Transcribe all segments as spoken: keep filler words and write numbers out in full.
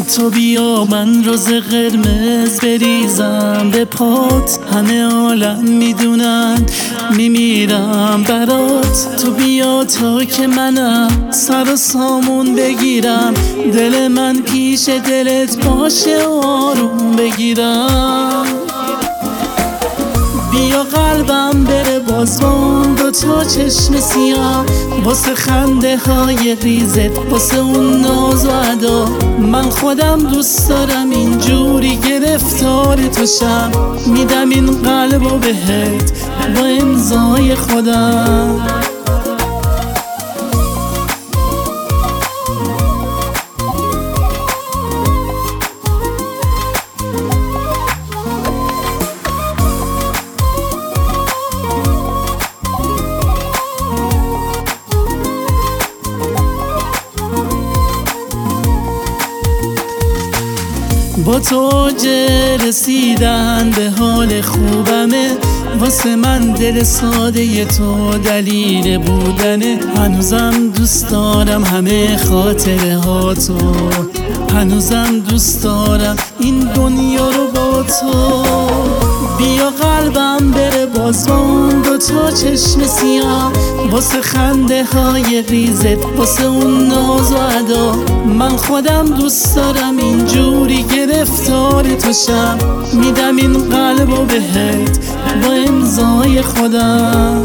تو بیا من روز قرمز بریزم به پات، همه عالم میدونن میمیرم برات. تو بیا تا که منم سر و سامون بگیرم، دل من پیش دلت باشه آروم بگیرم. بیا قلبم بره بازمون دو تا چشم سیاه، واسه خنده های ریزت، واسه اون ناز و ادا. من خودم دوست دارم اینجوری گرفتار تو شم، میدم این قلبو بهت با امضای خودم. با تو رسیدن به حال خوبمه، واسه من دل ساده تو دلیل بودنه. هنوزم دوست دارم همه خاطره ها تو، هنوزم دوست دارم این دنیا رو با تو. بیا قلبم بره بازمون دو تا چشم سیاه، واسه خنده های ریزت، واسه اون ناز و ادا. من خودم دوست دارم اینجوری گرفتار تو شم، میدم این قلبو بهت با امضای خودم.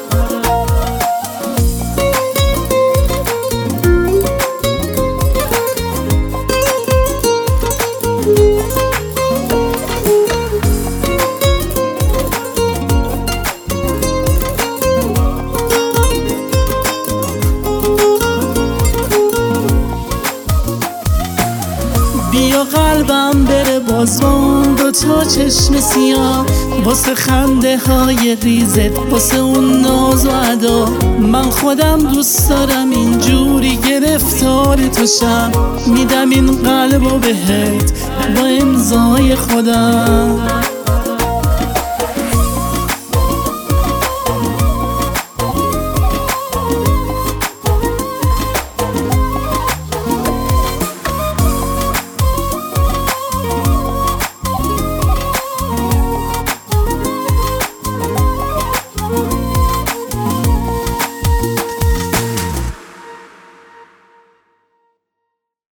بیا قلبم بره بازمون دو تا چشم سیاه، واسه خنده های ریزت، واسه اون ناز و ادا. من خودم دوست دارم اینجوری گرفتار تو شم، میدم این قلبو بهت با امضای خودم.